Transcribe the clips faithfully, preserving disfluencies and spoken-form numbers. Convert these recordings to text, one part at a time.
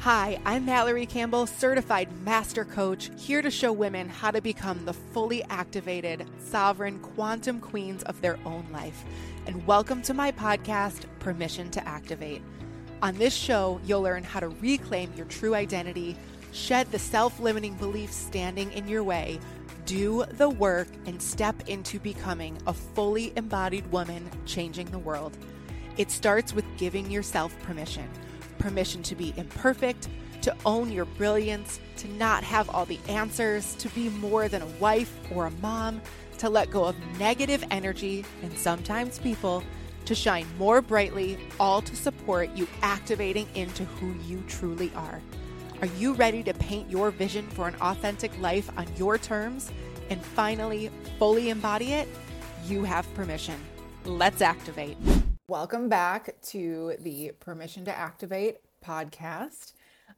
Hi, I'm Mallory Campbell, certified master coach, here to show women how to become the fully activated, sovereign quantum queens of their own life. And welcome to my podcast, Permission to Activate. On this show, you'll learn how to reclaim your true identity, shed the self-limiting beliefs standing in your way, do the work, and step into becoming a fully embodied woman changing the world. It starts with giving yourself permission. Permission to be imperfect, to own your brilliance, to not have all the answers, to be more than a wife or a mom, to let go of negative energy and sometimes people, to shine more brightly, all to support you activating into who you truly are. Are you ready to paint your vision for an authentic life on your terms and finally fully embody it? You have permission. Let's activate. Welcome back to the Permission to Activate podcast.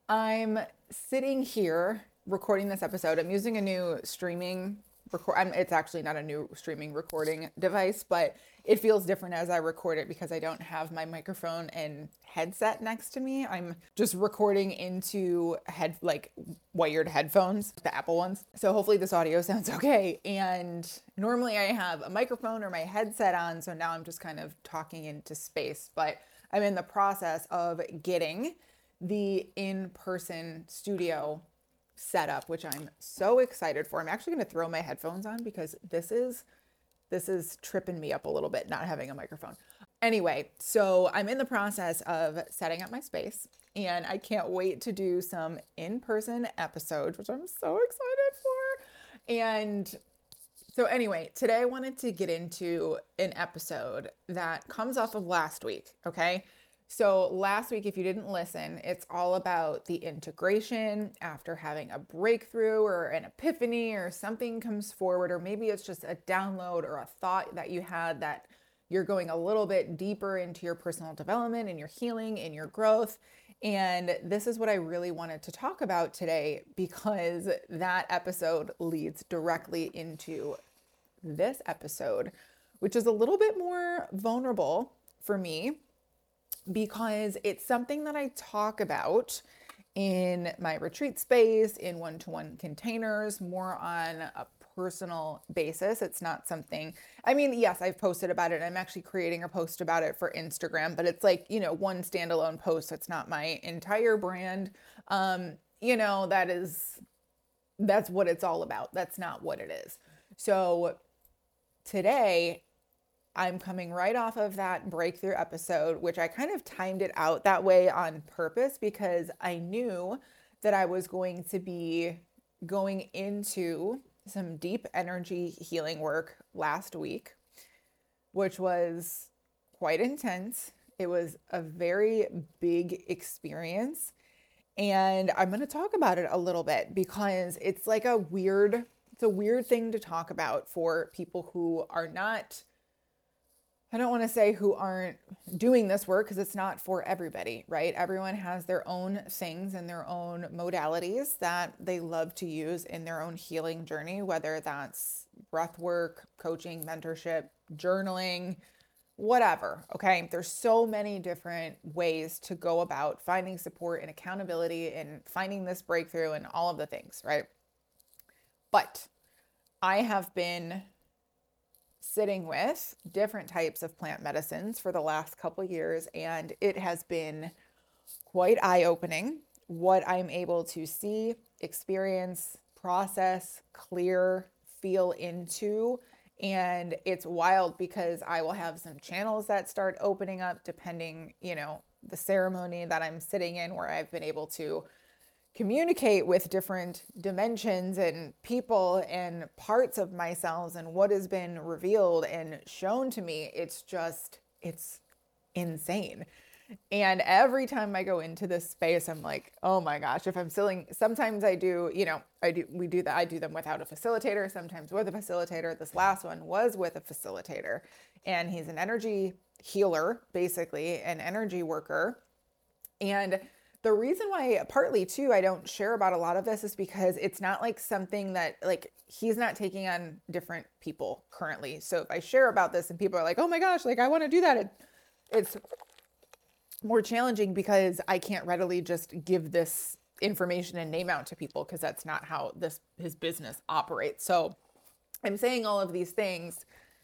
I'm sitting here recording this episode. I'm using a new streaming record. I'm, it's actually not a new streaming recording device, but it feels different as I record it because I don't have my microphone and headset next to me. I'm just recording into head like wired headphones, the Apple ones. So hopefully this audio sounds okay. And normally I have a microphone or my headset on, so now I'm just kind of talking into space. But I'm in the process of getting the in-person studio setup, which I'm so excited for. I'm actually going to throw my headphones on because this is this is tripping me up a little bit, not having a microphone. Anyway, so I'm in the process of setting up my space, and I can't wait to do some in-person episodes, which I'm so excited for. And so anyway, today I wanted to get into an episode that comes off of last week, okay? So last week, if you didn't listen, it's all about the integration after having a breakthrough or an epiphany or something comes forward, or maybe it's just a download or a thought that you had that you're going a little bit deeper into your personal development and your healing and your growth. And this is what I really wanted to talk about today because that episode leads directly into this episode, which is a little bit more vulnerable for me, because it's something that I talk about in my retreat space, in one-to-one containers, more on a personal basis. It's not something, I mean, yes, I've posted about it. I'm actually creating a post about it for Instagram, but it's like, you know, one standalone post. It's not my entire brand. Um, you know, that is, that's what it's all about. That's not what it is. So today, I'm coming right off of that breakthrough episode, which I kind of timed it out that way on purpose because I knew that I was going to be going into some deep energy healing work last week, which was quite intense. It was a very big experience. And I'm going to talk about it a little bit because it's like a weird, it's a weird thing to talk about for people who are not, I don't want to say who aren't doing this work because it's not for everybody, right? Everyone has their own things and their own modalities that they love to use in their own healing journey, whether that's breath work, coaching, mentorship, journaling, whatever. Okay. There's so many different ways to go about finding support and accountability and finding this breakthrough and all of the things, right? But I have been sitting with different types of plant medicines for the last couple of years, and it has been quite eye-opening what I'm able to see, experience, process, clear, feel into. And it's wild because I will have some channels that start opening up depending, you know, the ceremony that I'm sitting in, where I've been able to communicate with different dimensions and people and parts of myself and what has been revealed and shown to me. It's just, it's insane. And every time I go into this space, I'm like, oh my gosh, if I'm sitting, sometimes I do, you know, I do, we do that. I do them without a facilitator, sometimes with a facilitator. This last one was with a facilitator, and he's an energy healer, basically an energy worker. And the reason why partly too, I don't share about a lot of this is because it's not like something that like, he's not taking on different people currently. So if I share about this and people are like, oh my gosh, like I want to do that. It, it's, more challenging because I can't readily just give this information and name out to people because that's not how this his business operates. So I'm saying all of these things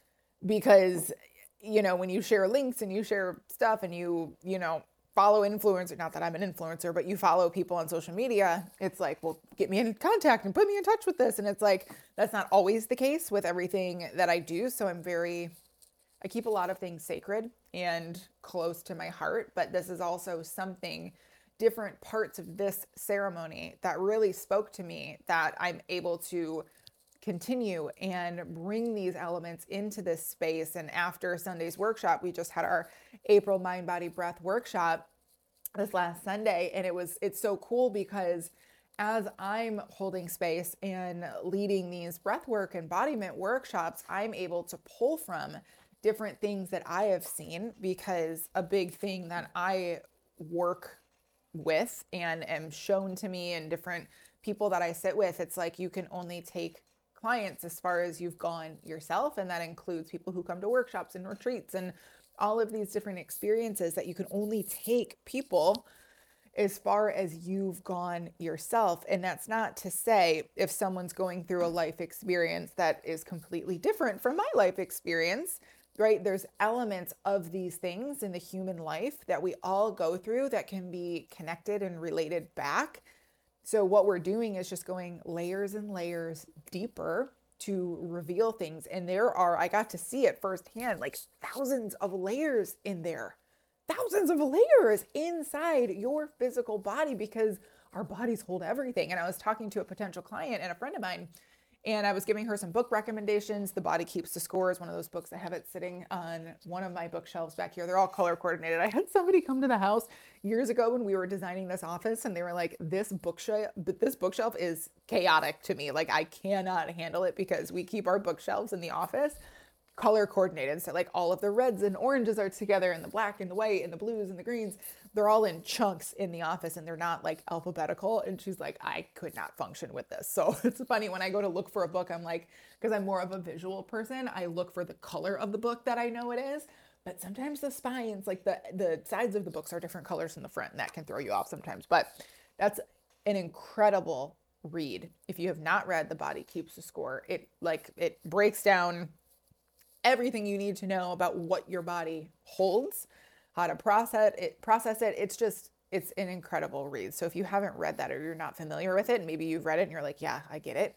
because, you know, when you share links and you share stuff and you, you know, follow influencers, not that I'm an influencer, but you follow people on social media, it's like, well, get me in contact and put me in touch with this. And it's like, that's not always the case with everything that I do. So I'm very, I keep a lot of things sacred and close to my heart, but this is also something, different parts of this ceremony that really spoke to me, that I'm able to continue and bring these elements into this space. And after Sunday's workshop, we just had our April Mind, Body, Breath workshop this last Sunday. And it was, it's so cool because as I'm holding space and leading these breathwork embodiment workshops, I'm able to pull from different things that I have seen, because a big thing that I work with and am shown to me and different people that I sit with, it's like you can only take clients as far as you've gone yourself. And that includes people who come to workshops and retreats and all of these different experiences, that you can only take people as far as you've gone yourself. And that's not to say if someone's going through a life experience that is completely different from my life experience, right? There's elements of these things in the human life that we all go through that can be connected and related back. So what we're doing is just going layers and layers deeper to reveal things. And there are, I got to see it firsthand, like thousands of layers in there, thousands of layers inside your physical body, because our bodies hold everything. And I was talking to a potential client and a friend of mine, and I was giving her some book recommendations. The Body Keeps the Score is one of those books. I have it sitting on one of my bookshelves back here. They're all color coordinated. I had somebody come to the house years ago when we were designing this office, and they were like, this bookshelf, but this bookshelf is chaotic to me. Like, I cannot handle it, because we keep our bookshelves in the office color coordinated. So like all of the reds and oranges are together, and the black and the white and the blues and the greens, they're all in chunks in the office, and they're not like alphabetical. And she's like, I could not function with this. So it's funny when I go to look for a book, I'm like, because I'm more of a visual person, I look for the color of the book that I know it is. But sometimes the spines, like the, the sides of the books are different colors than the front, and that can throw you off sometimes. But that's an incredible read. If you have not read The Body Keeps the Score, it like it breaks down everything you need to know about what your body holds, how to process it, process it. It's just, it's an incredible read. So if you haven't read that, or you're not familiar with it, and maybe you've read it and you're like, yeah, I get it,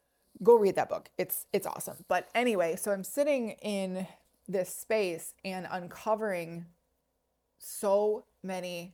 go read that book. It's, it's awesome. But anyway, so I'm sitting in this space and uncovering so many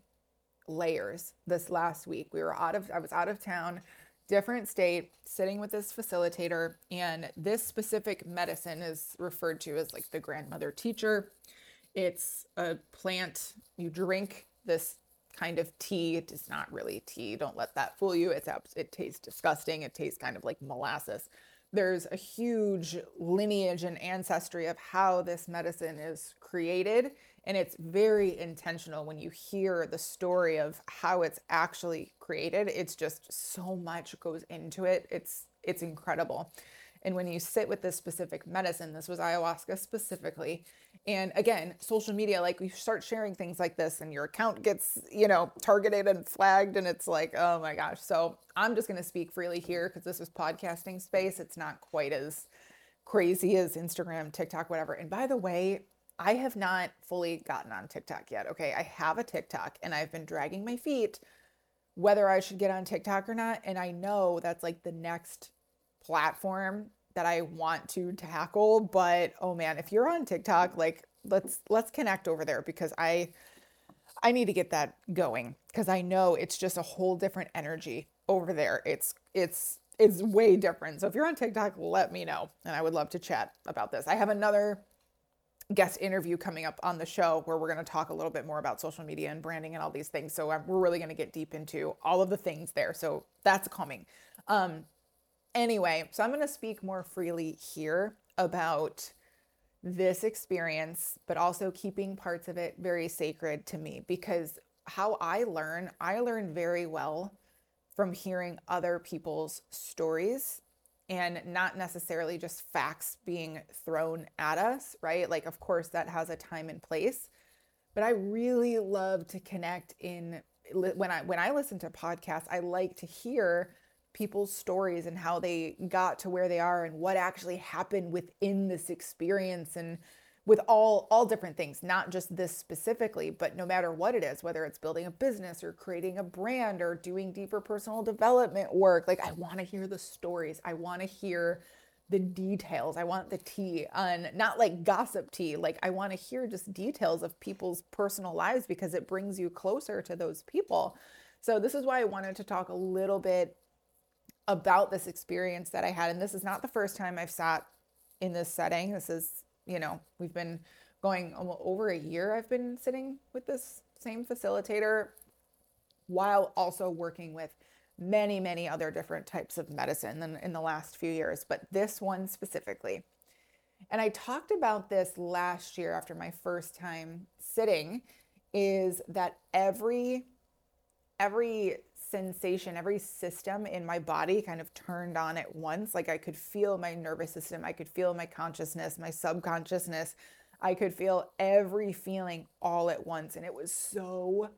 layers this last week. We were out of, I was out of town, different state, sitting with this facilitator, and this specific medicine is referred to as like the grandmother teacher. It's a plant. You drink this kind of tea. It is not really tea. Don't let that fool you. It's it tastes disgusting. It tastes kind of like molasses. There's a huge lineage and ancestry of how this medicine is created. And it's very intentional when you hear the story of how it's actually created. It's just so much goes into it. It's, it's incredible. And when you sit with this specific medicine, this was ayahuasca specifically. And again, social media, like you start sharing things like this and your account gets, you know, targeted and flagged, and it's like, oh my gosh. So I'm just going to speak freely here because this is podcasting space. It's not quite as crazy as Instagram, TikTok, whatever. And by the way, I have not fully gotten on TikTok yet. Okay. I have a TikTok and I've been dragging my feet whether I should get on TikTok or not. And I know that's like the next platform that I want to tackle, but oh man, if you're on TikTok, like let's, let's connect over there, because I, I need to get that going, because I know it's just a whole different energy over there. It's, it's, it's way different. So if you're on TikTok, let me know. And I would love to chat about this. I have another guest interview coming up on the show where we're going to talk a little bit more about social media and branding and all these things. So I'm, we're really going to get deep into all of the things there. So that's coming. Um, anyway, so I'm going to speak more freely here about this experience, but also keeping parts of it very sacred to me, because how I learn, I learn very well from hearing other people's stories, and not necessarily just facts being thrown at us, right? Like, of course, that has a time and place, but I really love to connect in when I when I listen to podcasts, I like to hear people's stories and how they got to where they are and what actually happened within this experience, and with all all different things, not just this specifically, but no matter what it is, whether it's building a business or creating a brand or doing deeper personal development work. Like, I want to hear the stories. I want to hear the details. I want the tea, on not like gossip tea. Like, I want to hear just details of people's personal lives, because it brings you closer to those people. So this is why I wanted to talk a little bit about this experience that I had. And this is not the first time I've sat in this setting. This is, you know, we've been going over a year. I've been sitting with this same facilitator while also working with many, many other different types of medicine in, in the last few years, but this one specifically. And I talked about this last year after my first time sitting, is that every, every sensation, every system in my body kind of turned on at once. Like, I could feel my nervous system. I could feel my consciousness, my subconsciousness. I could feel every feeling all at once. And it was so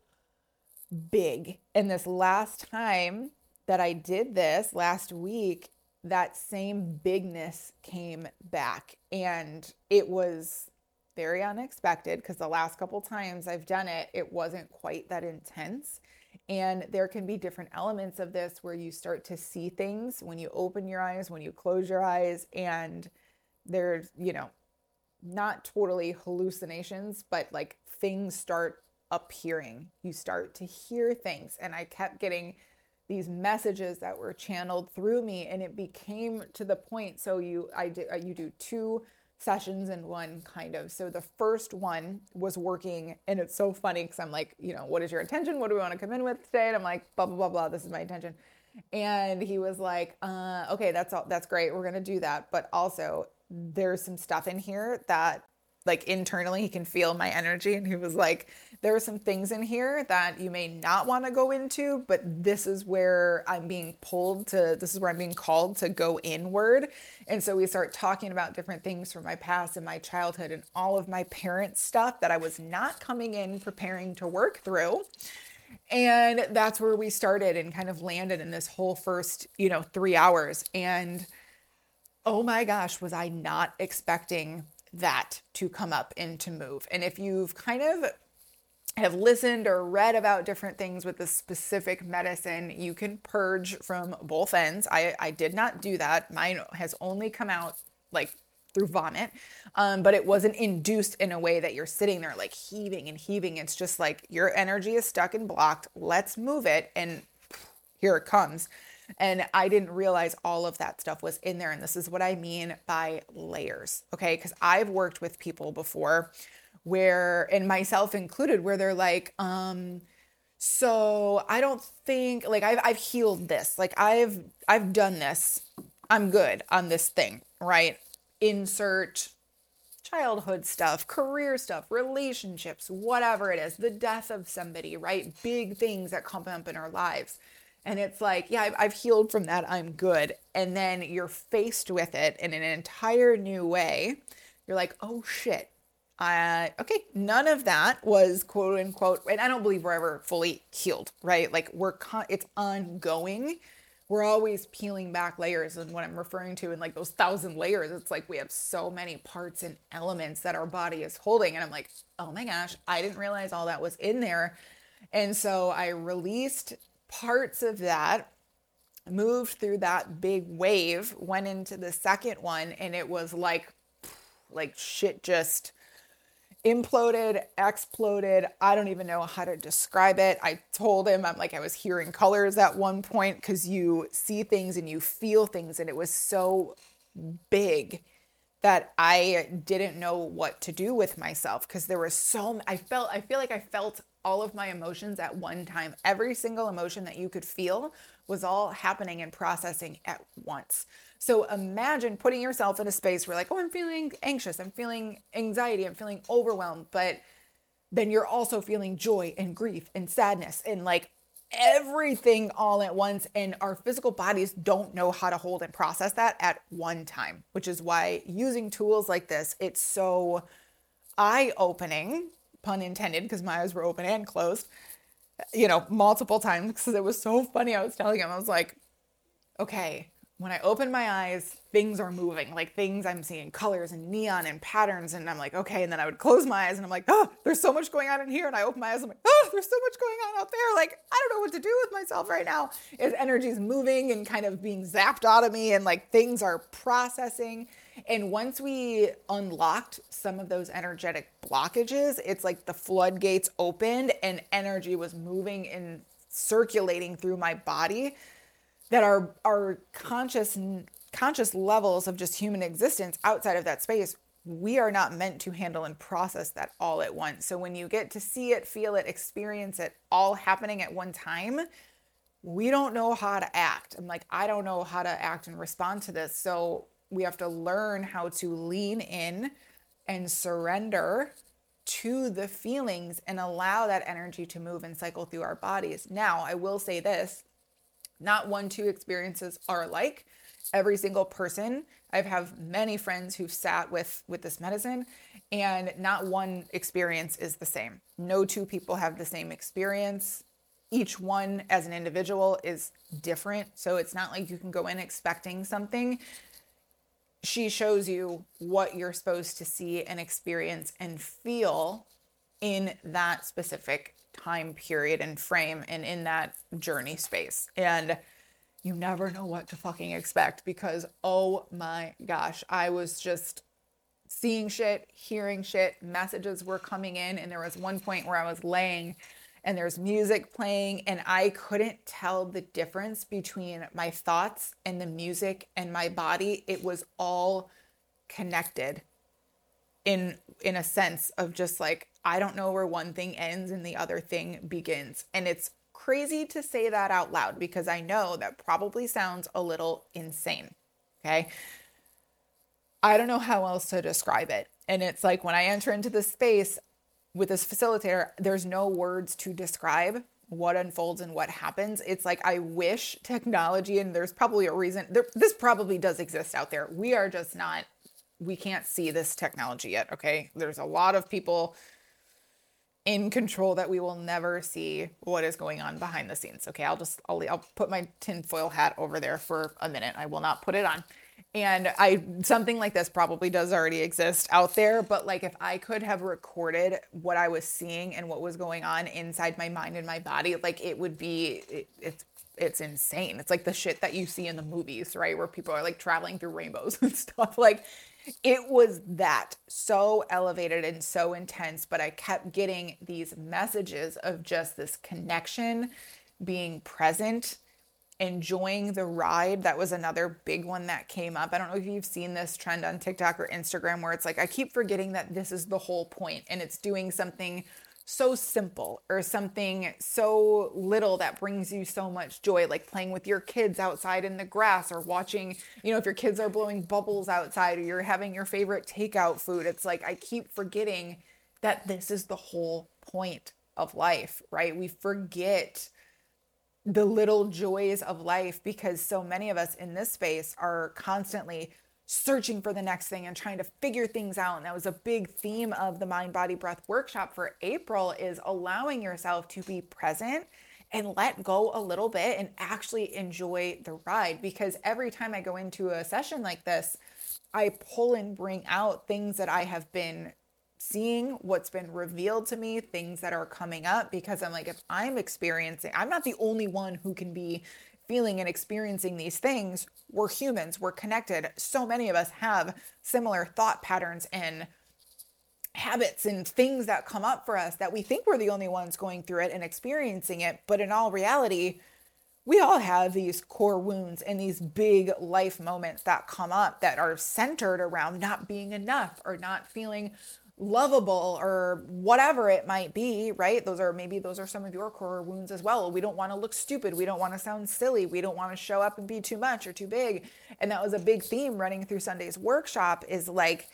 big. And this last time that I did this last week, that same bigness came back. And it was very unexpected, because the last couple times I've done it, it wasn't quite that intense. And there can be different elements of this where you start to see things when you open your eyes, when you close your eyes, and there's, you know, not totally hallucinations, but like things start appearing. You start to hear things. And I kept getting these messages that were channeled through me, and it became to the point. So you, I did, you do two sessions in one, kind of. So the first one was working, and it's so funny because I'm like, you know, what is your intention? What do we want to come in with today? And I'm like, blah, blah, blah, blah. This is my intention. And he was like, uh, okay, that's all. That's great. We're going to do that. But also there's some stuff in here that, like, internally he can feel my energy. And he was like, there are some things in here that you may not want to go into, but this is where I'm being pulled to, this is where I'm being called to go inward. And so we start talking about different things from my past and my childhood and all of my parents' stuff that I was not coming in preparing to work through. And that's where we started and kind of landed in this whole first, you know, three hours. And oh my gosh, was I not expecting that to come up and to move. And if you've kind of have listened or read about different things with this specific medicine, you can purge from both ends. I, I did not do that. Mine has only come out like through vomit, um, but it wasn't induced in a way that you're sitting there like heaving and heaving. It's just like your energy is stuck and blocked. Let's move it. And here it comes. And I didn't realize all of that stuff was in there. And this is what I mean by layers. Okay. Because I've worked with people before where, and myself included, where they're like, um, so I don't think like I've, I've healed this. Like I've, I've done this. I'm good on this thing, right? Insert childhood stuff, career stuff, relationships, whatever it is, the death of somebody, right? Big things that come up in our lives. And it's like, yeah, I've, I've healed from that. I'm good. And then you're faced with it in an entire new way. You're like, oh shit. Uh, okay. None of that was quote unquote, and I don't believe we're ever fully healed, right? Like we're, con- it's ongoing. We're always peeling back layers. And what I'm referring to in like those thousand layers, it's like we have so many parts and elements that our body is holding. And I'm like, oh my gosh, I didn't realize all that was in there. And so I released parts of that, moved through that big wave, went into the second one, and it was like, like shit just imploded, exploded. I don't even know how to describe it. I told him, I'm like, I was hearing colors at one point because you see things and you feel things, and it was so big that I didn't know what to do with myself because there was so, I felt, I feel like I felt all of my emotions at one time. Every single emotion that you could feel was all happening and processing at once. So imagine putting yourself in a space where like, oh, I'm feeling anxious. I'm feeling anxiety. I'm feeling overwhelmed. But then you're also feeling joy and grief and sadness and like everything all at once. And our physical bodies don't know how to hold and process that at one time, which is why using tools like this, it's so eye-opening, pun intended, because my eyes were open and closed, you know, multiple times, because it was so funny. I was telling him, I was like, okay, when I open my eyes, things are moving, like things I'm seeing colors and neon and patterns. And I'm like, okay. And then I would close my eyes and I'm like, oh, there's so much going on in here. And I open my eyes, I'm like, oh, there's so much going on out there. Like, I don't know what to do with myself right now. Is energy's moving and kind of being zapped out of me, and like things are processing. And once we unlocked some of those energetic blockages, it's like the floodgates opened and energy was moving and circulating through my body, that our our conscious conscious levels of just human existence outside of that space, we are not meant to handle and process that all at once. So when you get to see it, feel it, experience it all happening at one time, we don't know how to act. I'm like, I don't know how to act and respond to this. So we have to learn how to lean in and surrender to the feelings and allow that energy to move and cycle through our bodies. Now, I will say this. Not one, two experiences are alike. Every single person, I've have many friends who've sat with, with this medicine, and not one experience is the same. No two people have the same experience. Each one as an individual is different. So it's not like you can go in expecting something. She shows you what you're supposed to see and experience and feel in that specific time period and frame and in that journey space. And you never know what to fucking expect, because, oh my gosh, I was just seeing shit, hearing shit, messages were coming in. And there was one point where I was laying and there's music playing and I couldn't tell the difference between my thoughts and the music and my body. It was all connected in in a sense of just like, I don't know where one thing ends and the other thing begins. And it's crazy to say that out loud, because I know that probably sounds a little insane. Okay. I don't know how else to describe it. And it's like, when I enter into this space with this facilitator, there's no words to describe what unfolds and what happens. It's like, I wish technology, and there's probably a reason there, this probably does exist out there. We are just not, we can't see this technology yet. Okay. There's a lot of people in control that we will never see what is going on behind the scenes. Okay. I'll just, I'll, I'll put my tinfoil hat over there for a minute. I will not put it on. And I, something like this probably does already exist out there, but like, if I could have recorded what I was seeing and what was going on inside my mind and my body, like it would be, it, it's, it's insane. It's like the shit that you see in the movies, right? Where people are like traveling through rainbows and stuff. Like, it was that so elevated and so intense, but I kept getting these messages of just this connection, being present, enjoying the ride. That was another big one that came up. I don't know if you've seen this trend on TikTok or Instagram where it's like, I keep forgetting that this is the whole point, and it's doing something so simple or something so little that brings you so much joy, like playing with your kids outside in the grass, or watching, you know, if your kids are blowing bubbles outside, or you're having your favorite takeout food. It's like, I keep forgetting that this is the whole point of life, right? We forget the little joys of life because so many of us in this space are constantly searching for the next thing and trying to figure things out. And that was a big theme of the Mind, Body, Breath workshop for April, is allowing yourself to be present and let go a little bit and actually enjoy the ride. Because every time I go into a session like this, I pull and bring out things that I have been seeing, what's been revealed to me, things that are coming up, because I'm like, if I'm experiencing, I'm not the only one who can be feeling and experiencing these things. We're humans, we're connected. So many of us have similar thought patterns and habits and things that come up for us that we think we're the only ones going through it and experiencing it. But in all reality, we all have these core wounds and these big life moments that come up that are centered around not being enough or not feeling lovable or whatever it might be, right? Those are, maybe those are some of your core wounds as well. We don't want to look stupid. We don't want to sound silly. We don't want to show up and be too much or too big. And that was a big theme running through Sunday's workshop, is like,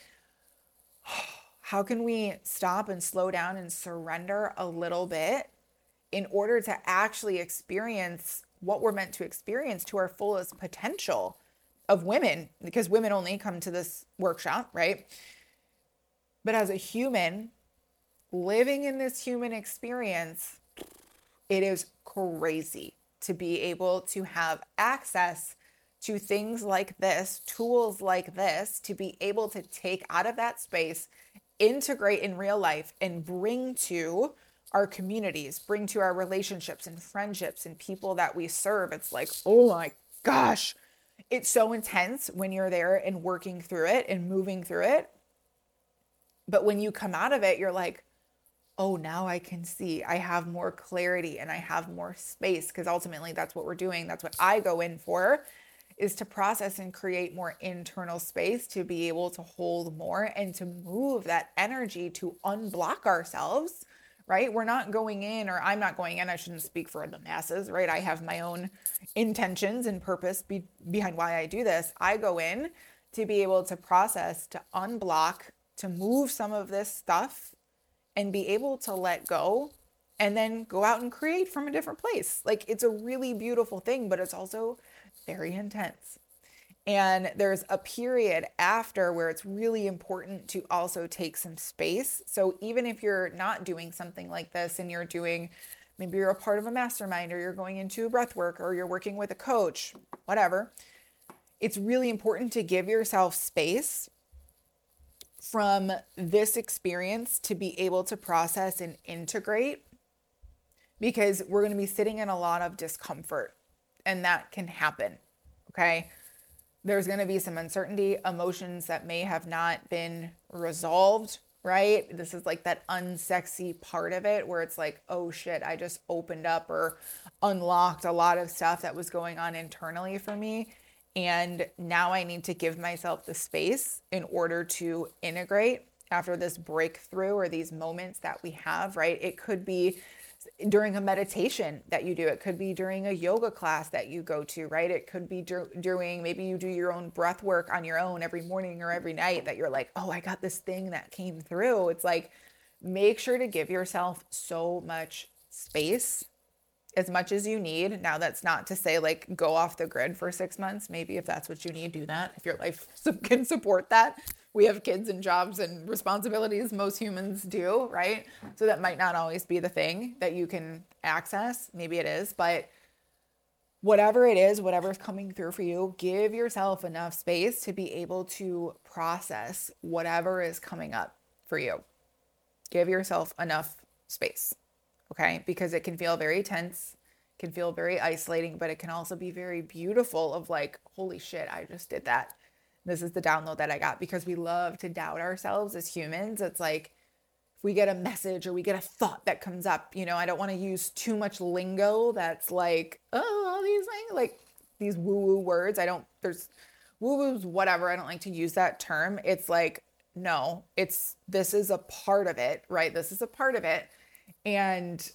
how can we stop and slow down and surrender a little bit in order to actually experience what we're meant to experience to our fullest potential of women? Because women only come to this workshop, right? But as a human, living in this human experience, it is crazy to be able to have access to things like this, tools like this, to be able to take out of that space, integrate in real life, and bring to our communities, bring to our relationships and friendships and people that we serve. It's like, oh my gosh, it's so intense when you're there and working through it and moving through it. But when you come out of it, you're like, oh, now I can see. I have more clarity and I have more space, because ultimately that's what we're doing. That's what I go in for, is to process and create more internal space to be able to hold more and to move that energy to unblock ourselves, right? We're not going in, or I'm not going in, I shouldn't speak for the masses, right? I have my own intentions and purpose be- behind why I do this. I go in to be able to process, to unblock, to move some of this stuff and be able to let go, and then go out and create from a different place. Like, it's a really beautiful thing, but it's also very intense. And there's a period after where it's really important to also take some space. So even if you're not doing something like this and you're doing, maybe you're a part of a mastermind, or you're going into breath work, or you're working with a coach, whatever, it's really important to give yourself space from this experience to be able to process and integrate, because we're going to be sitting in a lot of discomfort, and that can happen. Okay. There's going to be some uncertainty, emotions that may have not been resolved, right? This is like that unsexy part of it where it's like, oh shit, I just opened up or unlocked a lot of stuff that was going on internally for me. And now I need to give myself the space in order to integrate after this breakthrough or these moments that we have, right? It could be during a meditation that you do. It could be during a yoga class that you go to, right? It could be dur- during, maybe you do your own breath work on your own every morning or every night, that you're like, oh, I got this thing that came through. It's like, make sure to give yourself so much space, as much as you need. Now, that's not to say like go off the grid for six months. Maybe if that's what you need, do that. If your life can support that. We have kids and jobs and responsibilities. Most humans do, right? So that might not always be the thing that you can access. Maybe it is, but whatever it is, whatever's coming through for you, give yourself enough space to be able to process whatever is coming up for you. Give yourself enough space. Okay, because it can feel very tense, can feel very isolating, but it can also be very beautiful of like, holy shit, I just did that. This is the download that I got, because we love to doubt ourselves as humans. It's like, if we get a message or we get a thought that comes up, you know, I don't want to use too much lingo that's like, oh, these things, like these woo-woo words. I don't, there's woo-woos, whatever. I don't like to use that term. It's like, no, it's, this is a part of it, right? This is a part of it. And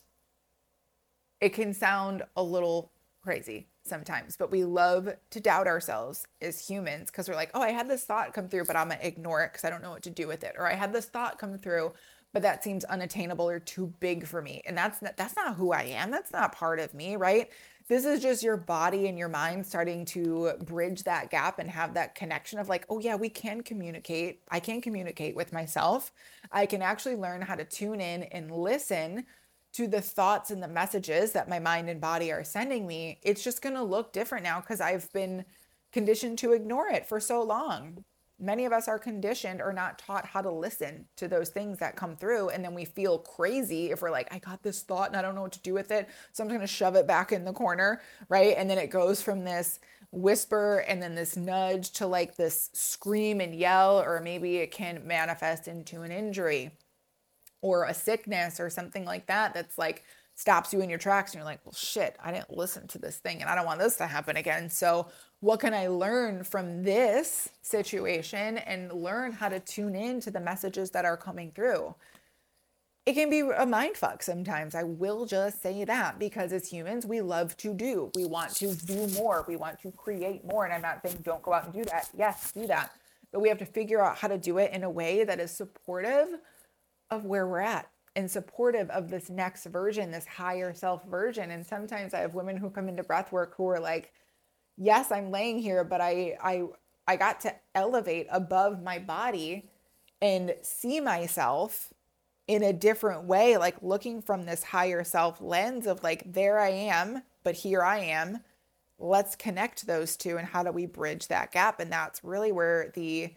it can sound a little crazy sometimes, but we love to doubt ourselves as humans, because we're like, oh, I had this thought come through, but I'm going to ignore it because I don't know what to do with it. Or I had this thought come through, but that seems unattainable or too big for me. And that's not, that's not who I am. That's not part of me, right? This is just your body and your mind starting to bridge that gap and have that connection of like, oh yeah, we can communicate. I can communicate with myself. I can actually learn how to tune in and listen to the thoughts and the messages that my mind and body are sending me. It's just going to look different now because I've been conditioned to ignore it for so long. Many of us are conditioned or not taught how to listen to those things that come through. And then we feel crazy if we're like, I got this thought and I don't know what to do with it, so I'm going to shove it back in the corner, right? And then it goes from this whisper and then this nudge to like this scream and yell, or maybe it can manifest into an injury or a sickness or something like that that's like stops you in your tracks. And you're like, well, shit, I didn't listen to this thing and I don't want this to happen again. So what can I learn from this situation and learn how to tune in to the messages that are coming through? It can be a mind fuck sometimes. I will just say that, because as humans, we love to do. We want to do more. We want to create more. And I'm not saying don't go out and do that. Yes, do that. But we have to figure out how to do it in a way that is supportive of where we're at and supportive of this next version, this higher self version. And sometimes I have women who come into breath work who are like, yes, I'm laying here, but I, I, I got to elevate above my body and see myself in a different way, like looking from this higher self lens of like, there I am, but here I am. Let's connect those two. And how do we bridge that gap? And that's really where the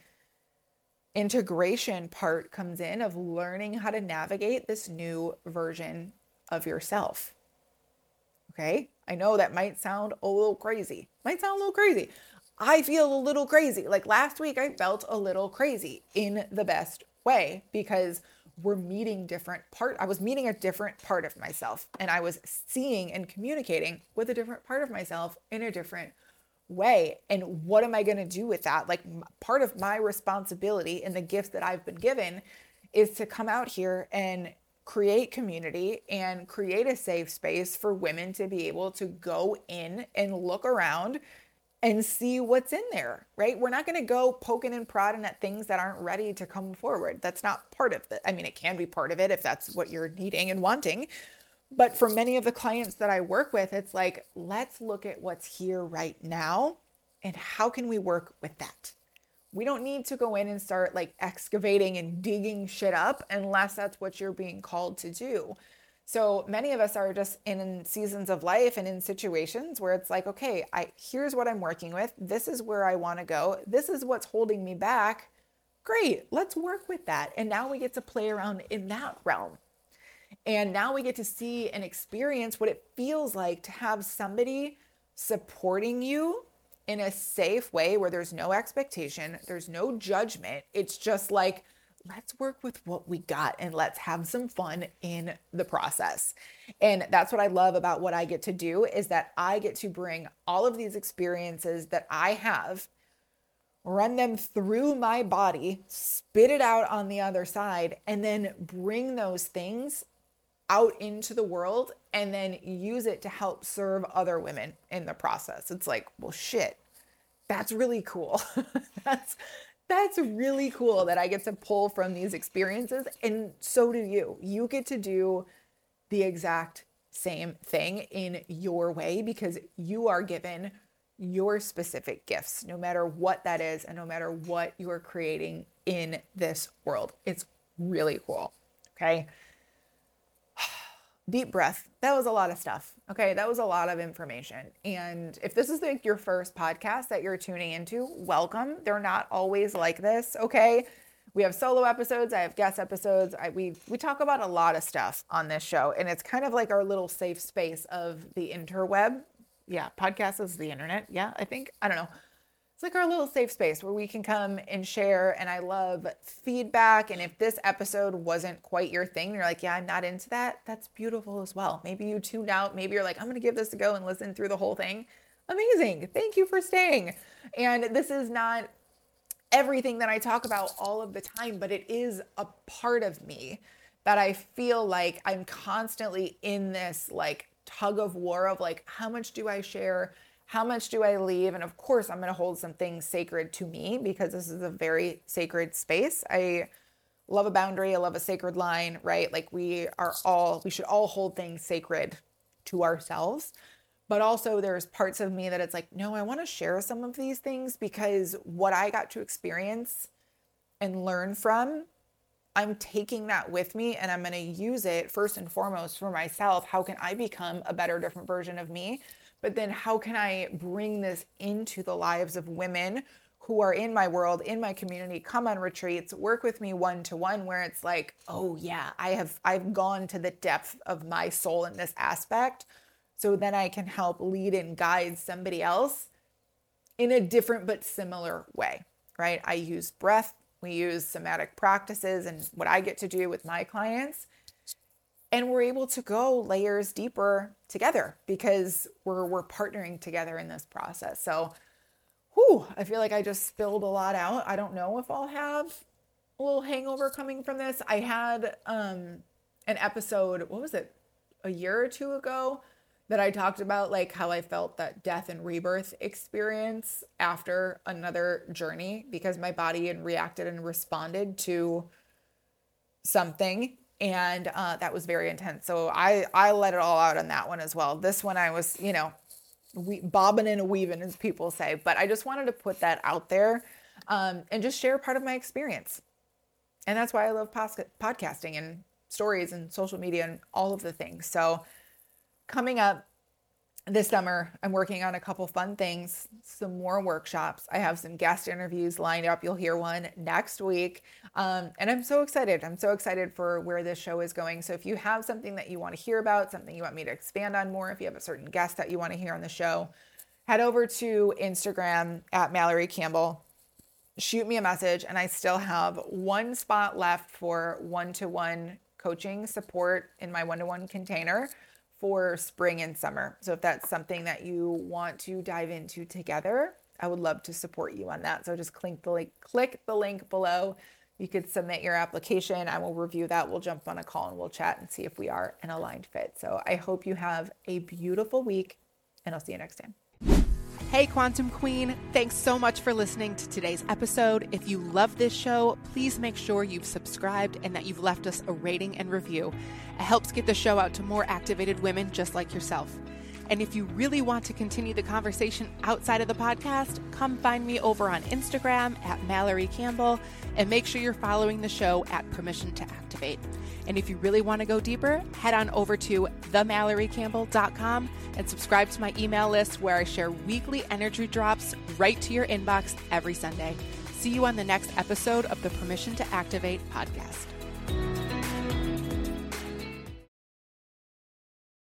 integration part comes in, of learning how to navigate this new version of yourself. Okay. I know that might sound a little crazy, might sound a little crazy. I feel a little crazy. Like last week, I felt a little crazy in the best way, because we're meeting different part. I was meeting a different part of myself, and I was seeing and communicating with a different part of myself in a different way. And what am I going to do with that? Like, part of my responsibility and the gifts that I've been given is to come out here and create community and create a safe space for women to be able to go in and look around and see what's in there, right? We're not going to go poking and prodding at things that aren't ready to come forward. That's not part of it. I mean, it can be part of it if that's what you're needing and wanting. But for many of the clients that I work with, it's like, let's look at what's here right now and how can we work with that? We don't need to go in and start like excavating and digging shit up unless that's what you're being called to do. So many of us are just in seasons of life and in situations where it's like, okay, I here's what I'm working with. This is where I want to go. This is what's holding me back. Great, let's work with that. And now we get to play around in that realm. And now we get to see and experience what it feels like to have somebody supporting you in a safe way where there's no expectation, there's no judgment. It's just like, let's work with what we got and let's have some fun in the process. And that's what I love about what I get to do, is that I get to bring all of these experiences that I have, run them through my body, spit it out on the other side, and then bring those things out into the world and then use it to help serve other women in the process. It's like, well, shit, that's really cool. that's That's really cool that I get to pull from these experiences, and so do you. You get to do the exact same thing in your way because you are given your specific gifts, no matter what that is and no matter what you're creating in this world. It's really cool. Okay. Deep breath. That was a lot of stuff. Okay. That was a lot of information. And if this is like your first podcast that you're tuning into, welcome. They're not always like this. Okay. We have solo episodes. I have guest episodes. I, we, we talk about a lot of stuff on this show, and it's kind of like our little safe space of the interweb. Yeah. Podcast is the internet. Yeah. I think, I don't know. It's like our little safe space where we can come and share. And I love feedback. And if this episode wasn't quite your thing, you're like, yeah, I'm not into that. That's beautiful as well. Maybe you tuned out. Maybe you're like, I'm going to give this a go and listen through the whole thing. Amazing. Thank you for staying. And this is not everything that I talk about all of the time, but it is a part of me that I feel like I'm constantly in this like tug of war of like, how much do I share? How much do I leave? And of course, I'm going to hold some things sacred to me because this is a very sacred space. I love a boundary. I love a sacred line, right? Like we are all, we should all hold things sacred to ourselves. But also there's parts of me that it's like, no, I want to share some of these things because what I got to experience and learn from, I'm taking that with me and I'm going to use it first and foremost for myself. How can I become a better, different version of me? But then how can I bring this into the lives of women who are in my world, in my community, come on retreats, work with me one-to-one, where it's like, oh yeah, I have, I've gone to the depth of my soul in this aspect. So then I can help lead and guide somebody else in a different but similar way, right? I use breath, we use somatic practices and what I get to do with my clients. And we're able to go layers deeper together because we're we're partnering together in this process. So, whew, I feel like I just spilled a lot out. I don't know if I'll have a little hangover coming from this. I had um, an episode, what was it, a year or two ago that I talked about like how I felt that death and rebirth experience after another journey because my body had reacted and responded to something. And uh, that was very intense. So I, I let it all out on that one as well. This one I was, you know, we, bobbing and weaving, as people say. But I just wanted to put that out there um, and just share part of my experience. And that's why I love pos- podcasting and stories and social media and all of the things. So coming up this summer, I'm working on a couple fun things, some more workshops. I have some guest interviews lined up. You'll hear one next week. Um, and I'm so excited. I'm so excited for where this show is going. So if you have something that you want to hear about, something you want me to expand on more, if you have a certain guest that you want to hear on the show, head over to Instagram at Mallory Campbell, shoot me a message. And I still have one spot left for one-to-one coaching support in my one-to-one container for spring and summer. So if that's something that you want to dive into together, I would love to support you on that. So just click the link, click the link below. You could submit your application. I will review that. We'll jump on a call and we'll chat and see if we are an aligned fit. So I hope you have a beautiful week, and I'll see you next time. Hey, Quantum Queen. Thanks so much for listening to today's episode. If you love this show, please make sure you've subscribed and that you've left us a rating and review. It helps get the show out to more activated women just like yourself. And if you really want to continue the conversation outside of the podcast, come find me over on Instagram at Mallory Campbell, and make sure you're following the show at Permission to Activate. And if you really want to go deeper, head on over to the mallory campbell dot com and subscribe to my email list where I share weekly energy drops right to your inbox every Sunday. See you on the next episode of the Permission to Activate podcast.